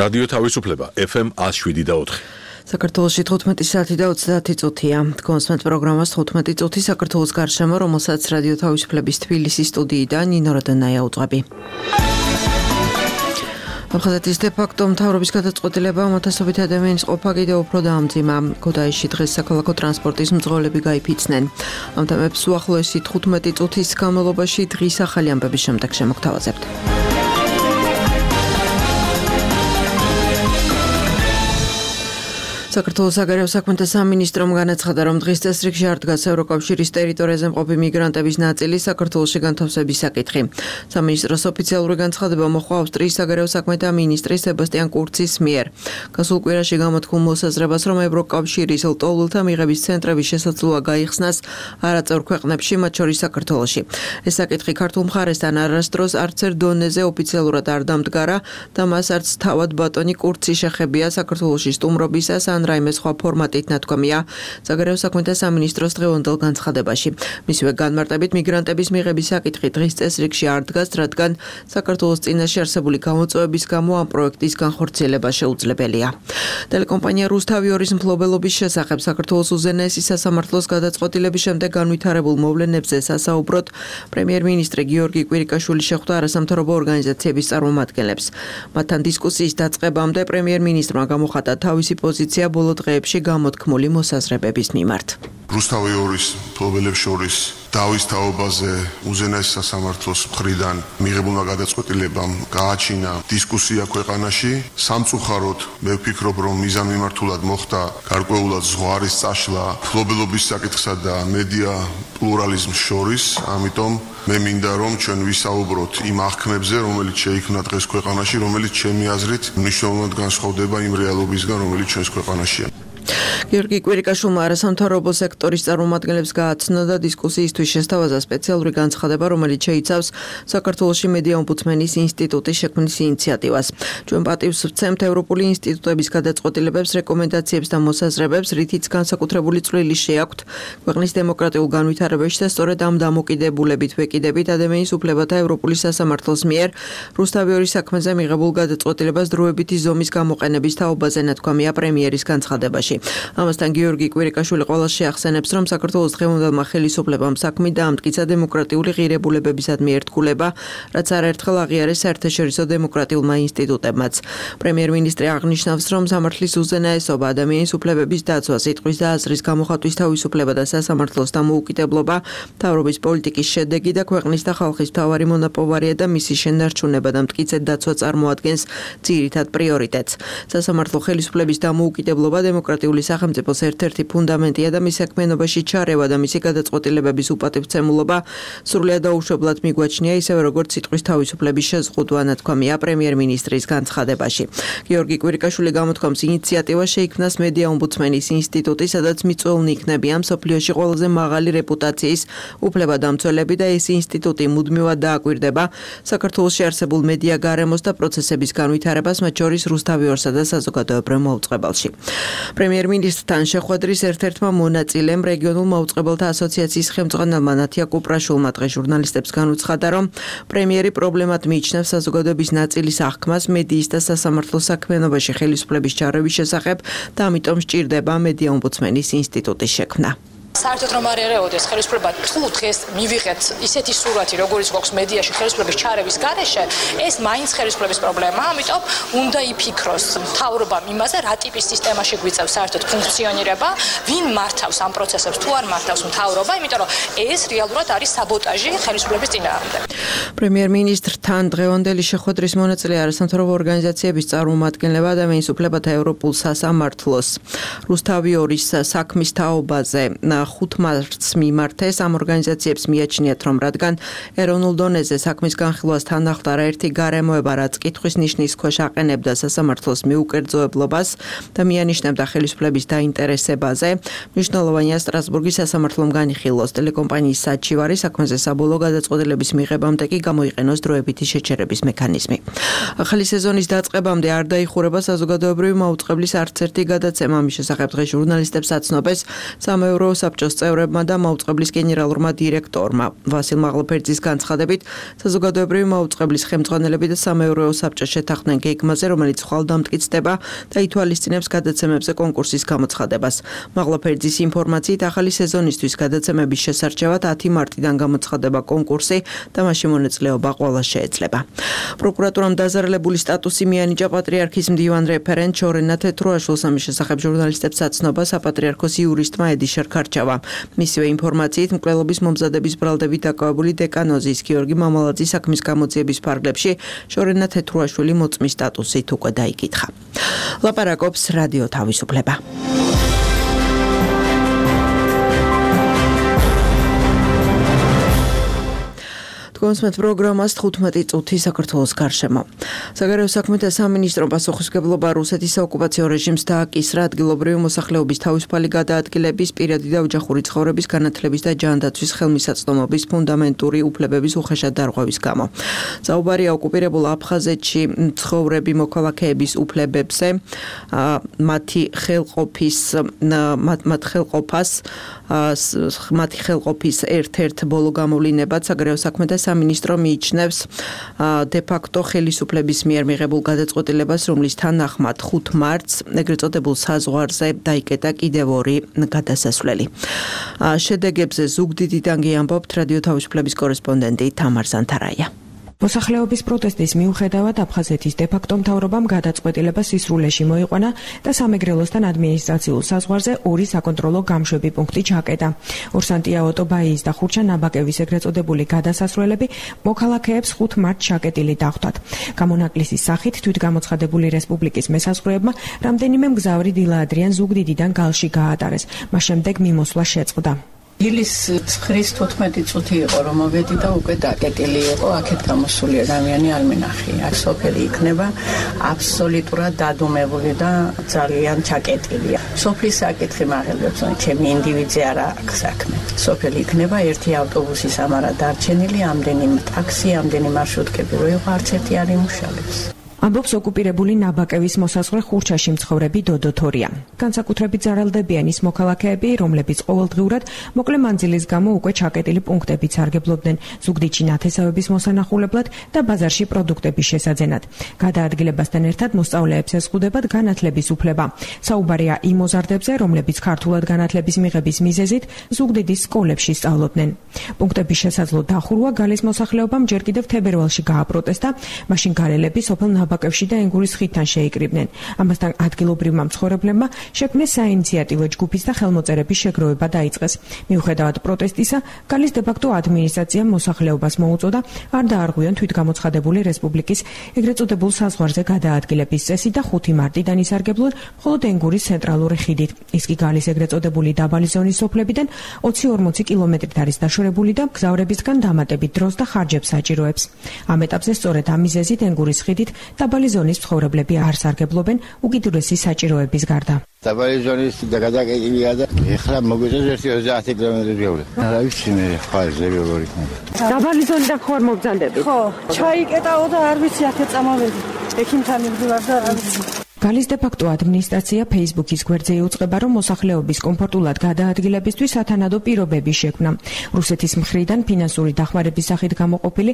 რადიო თავისუფლება FM 107.4. საქართველოში 15 საათი და 30 წუთია. კონსმეთ პროგრამას 15 წუთი საქართველოს გარშემო, რომელსაც რადიო თავისუფლების თბილისის სტუდიიდან ნინო როდანაია უძღვები. ახალგაზრდის დე-ფაქტო მთავრობის გადაწყვეტილება ათასობით ადამიანის ყოფა კიდევ უფრო დაამძიმა. ქუთაისში დღეს საქალაქო ტრანსპორტის მძღოლები გაიფიცნენ. ამ თემებს უახლოესი 15 წუთის განმავლობაში დღის ახალი ამბების შემდეგ შემოგთავაზებთ. საქართველოს საგარეო საქმეთა სამინისტრომ განაცხადა, რომ დღის წესრიგში არ დგას ევროკავშირის ტერიტორიაზე მყოფი მიგრანტების ნაწილი საქართველოში განთავსების საკითხი. სამინისტროს ოფიციალური განცხადება მოჰყვა ავსტრიის საგარეო საქმეთა მინისტრის სებასტიან კურცის მიერ. გასულ კვირაში გამოთქმულ მოსაზრებას, რომ ევროკავშირის ლტოლვილთა მიღების ცენტრების შესაძლოა გაიხსნას არაწევრ ქვეყნებში, მათ შორის საქართველოში. ეს საკითხი ქართულ მხარესთან არასდროს არც ერთ დონეზე ოფიციალურად არ დამდგარა და მას არც თავად ბატონი კურცი შეხებია საქართველოში სტუმრობისას ან რაიმე სხვა ფორმატით ნათქვამია საგარეო საქმეთა სამინისტროს დღევანდელ განცხადებაში. მისივე განმარტებით მიგრანტების მიღების საკითხი დღის წესრიგში არ დგას, რადგან საქართველოს წინაშე არსებული გამოწვევების გამო ამ პროექტის განხორციელება შეუძლებელია. ტელეკომპანია რუსთავიორის მფლობელობის შესახებ საქართველოს უზენაესი სასამართლოს გადაწყვეტილების შემდეგ განვითარებულ მოვლენებზე სასაუბროდ პრემიერ-მინისტრი გიორგი კვირიკაშვილი შეხვდა არასამთავრობო ორგანიზაციების წარმომადგენლებს. მათთან დისკუსიის დაწყებამდე პრემიერ-მინისტრმა გამოხატა თავისი პოზიცია ბოლო დღეებში გამოთქმული მოსაზრებების მიმართ. რუსთავიორის მფლობელებს შორის დავის თაობაზე უზენაეს სასამართლოს მხრიდან მიღებულმა გადაწყვეტილებამ გააჩინა დისკუსია ქვეყანაში. სამწუხაროდ მე ვფიქრობ, რომ მიზანმიმართულად მოხდა გარკვეულად ზღვარის წაშლა მფლობელობის საკითხსა და მედია პლურალიზმს შორის, ამიტომ მე მინდა რომ ჩვენ ვისაუბროთ იმ აღქმებზე, რომელიც შეიქმნა დღეს ქვეყანაში, რომელიც ჩემი აზრით მნიშვნელოვნად განსხვავდება იმ რეალობისგან, რომელიც ჩვენს ქვეყანაშია. გიორგი კვირიკაშვილმა არასამთავრობო სექტორის წარმომადგენლებს გააცნო და დისკუსიისთვის შესთავაზა სპეციალური განცხადება, რომელიც შეიცავს საქართველოში მედია ომბუდსმენის ინსტიტუტის შექმნის ინიციატივას. ჩვენ პატივს ვცემთ ევროპული ინსტიტუტების გადაწყვეტილებებს, რეკომენდაციებს და მოსაზრებებს, რითიც განსაკუთრებული წვლილი შეაქვთ ქვეყნის დემოკრატიულ განვითარებაში და სწორედ ამ დამოკიდებულებით ვეკიდებით ადამიანის უფლებათა ევროპული სასამართლოს მიერ რუსთავიორის საქმეზე მიღებულ გადაწყვეტილებას დროებითი ზომის გამოყენების თაობაზე ნათქვამია პრემიერის განცხადებაში. ამასთან გიორგი კვირიკაშვილი ყოველ შეახსენებს, რომ საქართველოს დღევანდელმა ხელისუფლებამ საქმე დაამტკიცა დემოკრატიული ღირებულებებისადმი ერთგულება, რაც არაერთხელ აღიარეს საერთაშორისო დემოკრატიულმა ინსტიტუტებმაც. პრემიერ-მინისტრი აღნიშნავს, რომ სამართლის უზენაესობა, ადამიანის უფლებების დაცვა, სიტყვის და აზრის გამოხატვის თავისუფლება და სასამართლოს დამოუკიდებლობა მთავრობის პოლიტიკის შედეგი და ქვეყნის და ხალხის მთავარი მონაპოვარია და მისი შენარჩუნება და მტკიცედ დაცვა წარმოადგენს ძირითად პრიორიტეტს. სასამართლო ხელისუფლების დამოუკიდებლობა დემოკრატიული სახელმწიფოს ერთ-ერთი ფუნდამენტია და მის საქმიანობაში ჩარევა და მისი გადაწყვეტილებების უპატივცემულობა სრულად დაუშვებლად მიგვაჩნია, ისევე როგორც სიტყვის თავისუფლების შეზღუდვა, ნათქვამია პრემიერ-მინისტრის განცხადებაში. გიორგი კვირიკაშვილი გამოთქვამს, ინიციატივა შეიქმნას მედია ომბუდსმენის ინსტიტუტი, სადაც მიწვეულნი იქნებიან მსოფლიოში ყველაზე მაღალი რეპუტაციის უფლებადამცველები და ეს ინსტიტუტი მუდმივად დააკვირდება საქართველოში არსებულ მედია გარემოს და პროცესების განვითარებას, მათ შორის რუსთავიორსა და საზოგადოებრივ მოუწყებელში. პრემიერ-მინისტრთან შეხვედრის ერთ-ერთმა მონაწილემ რეგიონულ მაუწყებელთა ასოციაციის ხელმძღვანელმა ნათია კუპრაშვილმა დღეს ჟურნალისტებს განუცხადა, რომ პრემიერი პრობლემად მიიჩნევს საზოგადოების ნაწილის აღქმას მედიის და სასამართლოს საქმიანობაში ხელისუფლების ჩარევის შესახებ და ამიტომ სჭირდება მედია ომბუდსმენის ინსტიტუტის შექმნა. საერთოდ რომ არ ერეოდეს ხელისუფლება თუ დღეს მივიღეთ ისეთი სურათი, როგორც გვაქვს მედიაში ხელისუფლების ჩარევის გარეშე, ეს მაინც ხელისუფლების პრობლემაა, ამიტომ უნდა იფიქროს მთავრობამ იმაზე, რა ტიპის სისტემაში გვიწევს საერთოდ ფუნქციონირება, ვინ მართავს ამ პროცესებს, თუ არ მართავს მთავრობა, იმიტომ რომ ეს რეალურად არის საბოტაჟი ხელისუფლების წინააღმდეგ. პრემიერ-მინისტრთან დღევანდელი შეხვედრის მონაწილე არასამთავრობო ორგანიზაციების წარმომადგენლება ადამიანის უფლებათა ევროპულ სასამართლოს რუსთავიორის საქმის თაობაზე 5 მარტს მიმართეს. ამ ორგანიზაციებს მიაჩნიათ, რომ რადგან ეროვნულ დონეზე საქმის განხილვას თან ახლდა ერთი გარემოება, რაც კითხვის ნიშნის ქვეშ აყენებდა სასამართლოს მიუკერძოებლობას და მიანიშნებდა ხელისუფლების დაინტერესებაზე, მნიშვნელოვანია სტრასბურგის სასამართლომ განიხილოს ტელეკომპანიის საჩივარი საქმეზე საბოლოო გადაწყვეტილების მიღებამდე კი გამოიყენოს დროებითი შეჩერების მექანიზმი. ახალი სეზონის დაწყებამდე არ დაიხურება საზოგადოებრივი მაუწყებლის არც ერთი გადაცემა. ამის შესახებ დღეს ჟურნალისტებს აცნობეს სამეურვეო საბჭოს წევრებმა და მაუწყებლის გენერალურმა დირექტორმა. ვასილ მაღლაფერძის განცხადებით, საზოგადოებრივი მაუწყებლის ხელმძღვანელები და სამეურვეო საბჭო შეთანხმდნენ გეგმაზე, რომელიც ხვალ დამტკიცდება და ითვალისწინებს გადაცემებზე კონკურსის გამოცხადებას. მაღლაფერძის ინფორმაციით, ახალი სეზონისთვის გადაცემების შესარჩევად 10 მარტიდან გამოცხადება კონკურსი და მასში მონაწილეობა ყველას შეეძლება. პროკურატურამ დაზარალებული სტატუსი მიანიჭა პატრიარქის მდივან რეფერენტ შორენა თეთრუაშვილს, ამის შესახებ ჟურნალისტებს აცნობა საპატრიარქოს იურისტმა ედიშერ ქარჩავა. მისივე ინფორმაციით, მკვლელობის მომზადების ბრალდებით დაკავებული დეკანოზის გიორგი მამალაძის საქმის გამოძიების ფარგლებში შორენა თეთრუაშვილი მოწმის სტატუსით უკვე დაიკითხა. ლაპარაკობს რადიო თავისუფლება. კონსმეთ პროგრამას 15 წუთი საქართველოს გარშემო. საგარეო საქმეთა სამინისტრომ პასუხისმგებლობა რუსეთის საოკუპაციო რეჟიმს დააკისრა ადგილობრივი მოსახლეობის თავისუფალი გადაადგილების, პირადი და ოჯახური ცხოვრების განათლების და ჯანდაცვის ხელმისაწვდომობის ფუნდამენტური უფლებების უხეშად დარღვევის გამო. საუბარია ოკუპირებულ აფხაზეთში მცხოვრები მოქალაქეების უფლებებზე, მათი ხელყოფის ერთ-ერთ ბოლო გამოვლინებად საგარეო საქმეთა სამინისტრო მიიჩნევს დე-ფაქტო ხელისუფლების მიერ მიღებულ გადაწყვეტილებას, რომლის თანახმად 5 მარტს ეგრეთ წოდებულ საზღვარზე დაიკეტა კიდევ 2 გადასასვლელი. შედეგებზე ზუგდიდიდან გიამბობთ რადიო თავისუფლების კორესპონდენტი თამარ ზანთარაია. მოსახლეობის პროტესტის მიუხედავად აფხაზეთის დე-ფაქტო მთავრობამ გადაწყვეტილება სისრულეში მოიყვანა და სამეგრელოსთან ადმინისტრაციულ საზღვარზე 2 საკონტროლო გამშვები პუნქტი ჩაკეტა. ორსანტია-ოტობაიის და ხურჩა-ნაბაკევის ეგრეთ წოდებული გადასასვლელები მოქალაქეებს 5 მარტს ჩაკეტილი დახვდათ. გამონაკლისის სახით თვითგამოცხადებული რესპუბლიკის მესაზღვრეებმა რამდენიმე მგზავრი დილა-ადრიან ზუგდიდიდან გალში გაატარეს. მას შემდეგ მიმოსვლა შეწყდა. ილის 9-15 წუთი იყო რომ მოვედი და უკვე დაკეტილი იყო, აქეთ გამოსული ადამიანი არ მინახია. აქ სოფელი იქნება აბსოლუტურად დადუმებული და ძალიან ჩაკეტილია. სოფლის საკითხი მაღლებს, ჩემი ინდივიდზე არა აქვს საქმე. სოფელი იქნება ერთი ავტობუსი სამარა დარჩენილი, ამდენი ტაქსი, ამდენი მარშრუტკები რო იყო, არც ერთი არ იმუშავებს. ამბობს ოკუპირებული ნაბაკევის მოსაზღვრე ხურჩაში მცხოვრები დოდო თორია. განსაკუთრებით ზარალდებიან ის მოქალაქეები, რომლებიც ყოველდღიურად მოკლე მანძილის გამო უკვე ჩაკეტილი პუნქტებით სარგებლობდნენ ზუგდიდში ნათესავების მოსანახულებლად და ბაზარში პროდუქტების შესაძენად. გადაადგილებასთან ერთად მოსწავლეებს ეზღუდებათ განათლების უფლება. საუბარია იმ მოზარდებზე, რომლებიც ქართულად განათლების მიღების მიზეზით ზუგდიდის სკოლებში სწავლობდნენ. პუნქტების შესაძლო დახურვა გალის მოსახლეობამ ჯერ კიდევ თებერვალში გააპროტესტა, მაშინ გარელები სოფელ ნაბაკევში და ენგურის ხიდთან შეიკრიბნენ. ამასთან ადგილობრივმა მცხოვრებლებმა შექმნეს საინიციატივო ჯგუფის და ხელმოწერების შეგროვება დაიწყეს. მიუხედავად პროტესტისა, გალის დე-ფაქტო ადმინისტრაციამ მოსახლეობას მოუწოდა არ დაარღვიონ თვითგამოცხადებული რესპუბლიკის ეგრეთ წოდებულ საზღვარზე გადაადგილების წესი და 5 მარტიდან ისარგებლონ მხოლოდ ენგურის ცენტრალური ხიდით. ის კი გალის ეგრეთ წოდებული დაბალი ზონის სოფლებიდან 20-40 კილომეტრით არის დაშორებული და მგზავრებისგან დამატებით დროს და ხარჯებს საჭიროებს. ამ ეტაპზე სწორედ ამ მიზეზით ენგურის ხიდით დაბალი ზონის მცხოვრებლები არ სარგებლობენ უკიდურესი საჭიროების გარდა. დაბალი ზონის გადაკეტილია და ეხლა მოგვიწევს 30 კილომეტრი გეუბნები. რა ვიცი მე ხარჯზე როგორი იქნება. დაბალი ზონიდან ხوار მოგზანდებით? ხო, ჩაიკეტაო და არ ვიცი აქეთ წამოვედი. ექიმთან მივდივარ და რა ვიცი. გალის დე-ფაქტო ადმინისტრაცია Facebook-ის გვერდზე იუწყება, რომ მოსახლეობის კომფორტულად გადაადგილებისთვის სათანადო პირობები შექმნა. რუსეთის მხრიდან ფინანსური დახმარების სახით გამოყოფილი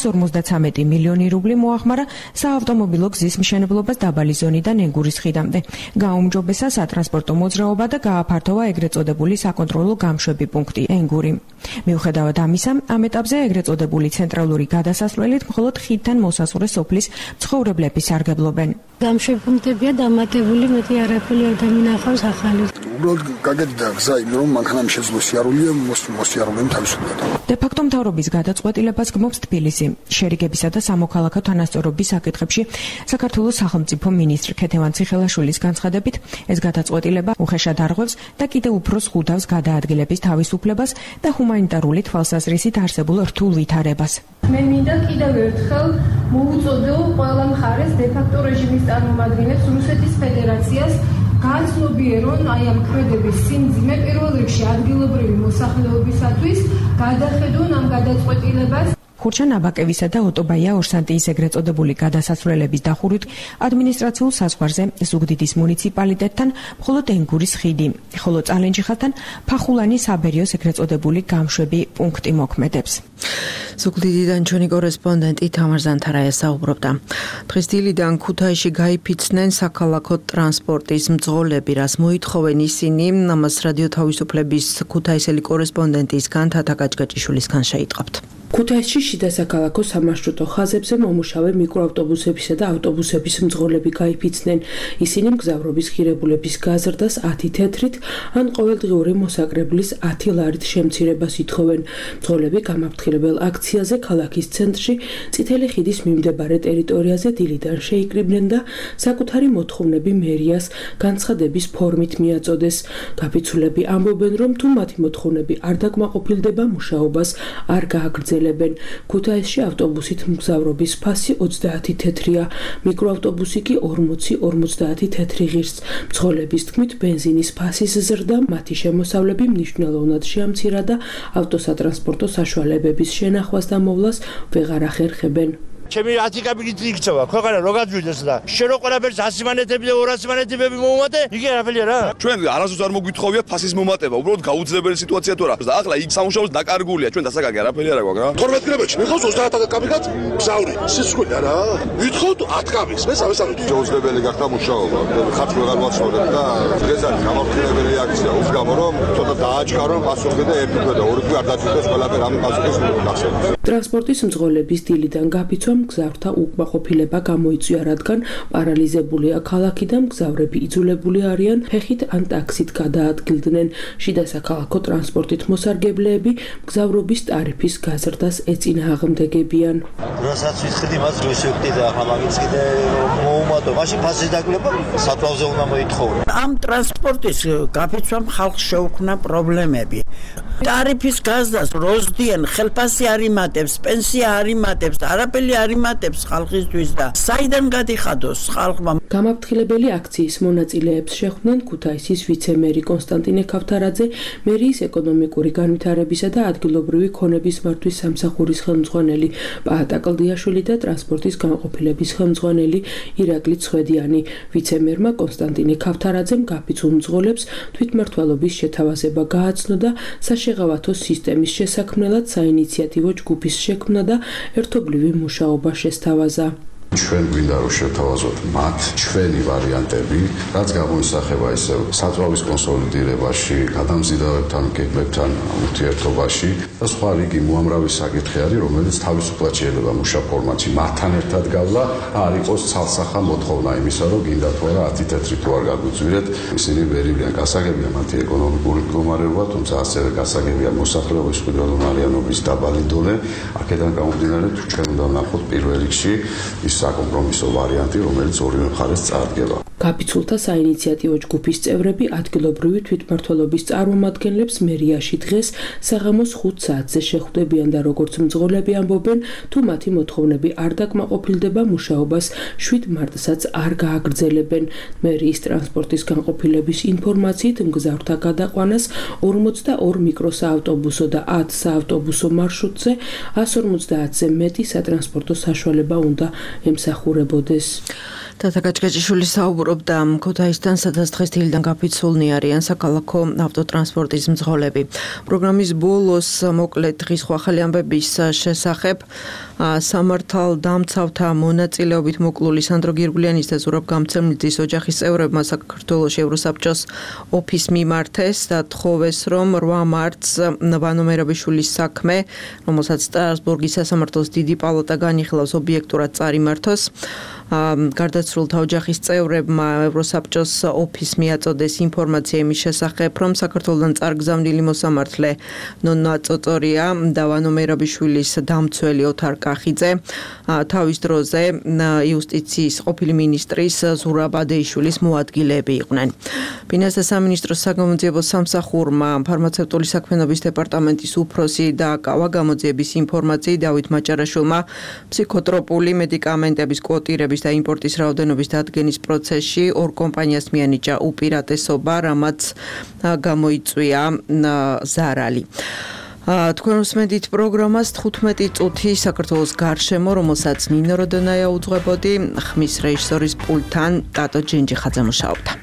153 მილიონი რუბლი მოახმარა საავტომობილო გზის მშენებლობას დაბალი ზონიდან ენგურის ხიდამდე. გააუმჯობესა სატრანსპორტო მოძრაობა და გააფართოვა ეგრეთ წოდებული საკონტროლო გამშვები პუნქტი ენგური. მიუხედავად ამისა, ამ ეტაპზე ეგრეთ წოდებული ცენტრალური გადასასვლელით მხოლოდ ხიდთან მოსასვლელ სოფლის მცხოვრებლები სარგებლობენ. გამშვები პუნქტებია დამატებული, მეტი არაფერი არ დამინახავს ახალი. უბრალოდ გაგეთდა გზა იმ რომ მანქანამ შეძლო სიარულია მოსიარულემ თავისუფლად. დე-ფაქტო მთავრობის გადაწყვეტილებას გმობს თბილისი. შერიგებისა და სამოქალაქო თანასწორობის საკითხებში საქართველოს სახელმწიფო მინისტრ ქეთევან ციხელაშვილის განცხადებით, ეს გადაწყვეტილება უხეშად არღვევს და კიდევ უფრო ზღუდავს გადაადგილების თავისუფლებას და ჰუმანიტარული თვალსაზრისით არსებულ რთულ ვითარებას. მე მინდა კიდევ ერთხელ მოუწოდო ყველა მხარეს დე-ფაქტო რეჟიმის წარმომადგენლებს რუსეთის ფედერაციას განცნობიერონ აი ამ ქმედების სიმძიმე პირველ რიგში ადგილობრივი მოსახლეობისათვის გადახედონ ამ გადაწყვეტილებას. ხურჩა ნაბაკევისა და ოტობაია ორსანტიის ეგრეთ წოდებული გადასასვლელების დახურვით ადმინისტრაციულ საზღვარზე ზუგდიდის მუნიციპალიტეტთან მხოლოდ ენგურის ხიდი, ხოლო წალენჯიხალთან ფახულანის საბერიოს ეგრეთ წოდებული გამშვები პუნქტი მოქმედებს. ზუგდიდიდან ჩვენი კორესპონდენტი თამარ ზანთარაია საუბრობდა. დღეს დილიდან ქუთაისში გაიფიცნენ საქალაქო ტრანსპორტის მძღოლები, რას მოითხოვენ ისინი, ამას რადიო თავისუფლების ქუთაისელი კორესპონდენტისგან თათა კაჭკაჭიშვილისგან შეიტყობთ. ქუთაისში შიდა საქალაქო სამარშრუტო ხაზებზე მომუშავე მიკროავტობუსებისა და ავტობუსების მძღოლები გაიფიცნენ. ისინი მგზავრობის ღირებულების გაზრდას 10 თეთრით ან ყოველდღიური მოსაკრებლის 10 ლარით შემცირებას ითხოვენ. მძღოლები გამაფრთხილებელ აქციაზე ქალაქის ცენტრში წითელი ხიდის მიმდებარე ტერიტორიაზე დილიდან შეიკრიბნენ და საკუთარი მოთხოვნები მერიას განცხადების ფორმით მიაწოდეს. გაფიცულები ამბობენ, რომ თუ მათი მოთხოვნები არ დაკმაყოფილდება, მუშაობას არ გააგრძელებენ. ქუთაისში ავტობუსით მგზავრობის ფასი 30 თეთრია, მიკროავტობუსი კი 40-50 თეთრი ღირს. მძღოლების თქმით, ბენზინის ფასის ზრდა მათი შემოსავლები მნიშვნელოვნად შეამცირა და ავტოსატრანსპორტო საშუალებების შენახვას და მოვლას ვეღარ ახერხებენ. ჩემი 10 კაპიტლით იქცევა, ქვეყანა რო გაძვიდეს და შენ რო ყველაფერს 100 მანეთები და 200 მანეთები მომატე, იგი არაფერია რა. ჩვენ არასდროს არ მოგვითხოვია ფასის მომატება, უბრალოდ გაუძლებელი სიტუაცია თუ არა. და ახლა იქ სამუშაოს დაკარგულია, ჩვენ დასაკარგი არაფერი არ აქვს რა. 12 კილომეტრში მიხავს 30 კაპიტლად გზავრი. სისხლი არა. ვითხოვთ 10 კაპიტლს, მე სამესამე. შეუძლებელი გახდა მუშაობა. ხარჯი ვეღარ ვაცხოვრებ და დღეს არის გამაფრთხილებელი რეაქცია. უშ გამო რომ ცოტა დააჩქარო პასუხი და ერთი თვე და ორი თვე არ დაჭირდეს ყველაფერი ამ პასუხის მიღწევა. ტრანსპორტის მძღოლების დილიდან გაფიცვა მგზავრთა უკმაყოფილება გამოიწვია, რადგან პარალიზებულია ქალაქი და მგზავრები იძულებული არიან ფეხით ან ტაქსით გადაადგილდნენ. შიდა საქალაქო ტრანსპორტით მოსარგებლეები მგზავრობის ტარიფის გაზრდას ეწინააღმდეგებიან. რასაც ვიწყდი მას ვისვიყვდი და ახლა მაგის კიდე მოუმატო. მაშინ ფასის დაკვლება სათვალზე უნდა მოითხოვო. ამ ტრანსპორტის გაფიცვამ ხალხს შეუქმნა პრობლემები. ტარიფის გაზრდას როზდიან, ხელფასი არ იმატებს, პენსია არ იმატებს, არაფერი არ იმატებს ხალხისთვის და საიდან გადიხადოს ხალხმა. გამაფრთხილებელი აქციის მონაწილეებს შეხვდნენ ქუთაისის ვიცე-მერი კონსტანტინე ქავთარაძე, მერიის ეკონომიკური განვითარებისა და ადგილობრივი ქონების მართვის სამსახურის ხელმძღვანელი პაატა კლდიაშვილი და ტრანსპორტის განყოფილების ხელმძღვანელი ირაკლი ცხვედიანი. ვიცე-მერმა კონსტანტინე ქავთარაძემ გაფიცულ მძღოლებს თვითმმართველობის შეთავაზება გააცნო და საშეღავათო სისტემის შესაქმნელად საინიციატივო ჯგუფის შექმნა და ერთობლივი მუშაობა შესთავაზა. ჩვენ გვინდა რომ შევთავაზოთ მათ ჩვენი ვარიანტები, რაც გამოისახება ისევ საწვავის კონსოლიდირებაში, გადამზიდავებთან, გეგმებთან ურთიერთობაში და სხვა რიგი უამრავი საკითხი არის, რომელიც თავისუფლად შეიძლება მუშა ფორმატში მათთან ერთად გავლა, არ იყოს ცალსახა მოთხოვნა იმისა, რომ გინდა თუ არა 10 თეთრი თუ არ გაგვიწვირეთ, ისინი ვერ იყვნენ გასაგებია მათი ეკონომიკური მდგომარეობა, თუმცა ასევე გასაგებია მოსახლეობის მყიდველოვნარიანობის დაბალი დონე, აქედან გამომდინარე თუ ჩვენ უნდა ვნახოთ პირველ რიგში ის საკომპრომისო ვარიანტი, რომელიც ორივე მხარეს წარდგება. გაფიცულთა საინიციატივო ჯგუფის წევრები ადგილობრივი თვითმმართველობის წარმომადგენლებს მერიაში დღეს საღამოს 5 საათზე შეხვდებიან და როგორც მძღოლები ამბობენ, თუ მათი მოთხოვნები არ დაკმაყოფილდება, მუშაობას 7 მარტსაც არ გააგრძელებენ. მერიის ტრანსპორტის განყოფილების ინფორმაციით მგზავრთა გადაყვანას 42 მიკროსაავტობუსო და 10 საავტობუსო მარშრუტზე 150-ზე მეტი სატრანსპორტო საშუალება უნდა ემსახურებოდეს. თათა კაჭკაჭიშვილი საუბრობდა ქუთაისთან, სადაც დღეს დილიდან გაფიცულნი არიან საქალაქო ავტოტრანსპორტის მძღოლები. პროგრამის ბოლოს მოკლედ დღის ახალი ამბების შესახებ სამართალდამცავთა მონაწილეობით მოკლული სანდრო გირგვლიანის და ზურაბ გამცემლიძის ოჯახის წევრებმა საქართველოს ევროსაბჭოს ოფისს მიმართეს და თხოვეს, რომ 8 მარტს ვანომერაბიშვილის საქმე, რომელსაც სტრასბურგის სასამართლოს დიდი პალატა განიხილავს, ობიექტურად წარიმართოს. გარდაცვლილთა ოჯახის წევრებმა ევროსაბჭოს ოფისს მიაწოდეს ინფორმაცია იმის შესახებ, რომ საქართველოსთან წარგზავნილი მოსამართლე ნონა წოწორია და ვანომერაბიშვილის დამცველი ოთარ კახიძე თავის დროზე იუსტიციის ყოფილი მინისტრის ზურაბ ადეიშვილის მოადგილეები იყვნენ. ფინანსთა სამინისტროს საგამოძიებო სამსახურმა ფარმაცევტული საქმიანობის დეპარტამენტის უფროსი დააკავა გამოძიების ინფორმაციით დავით მაჭარაშვილმა ფსიქოტროპული მედიკამენტების კვოტირების და იმპორტის რაოდენობის დადგენის პროცესში ორ კომპანიას მიანიჭა უპირატესობა, რამაც გამოიწვია ზარალი. თქვენ უსმენთ პროგრამას 15 წუთი საქართველოს გარშემო, რომელსაც ნინო როდონაია უძღვებოდი, ხმის რეჟისორის პულტთან ტატო ჯენჯიხაძე მუშაობდა.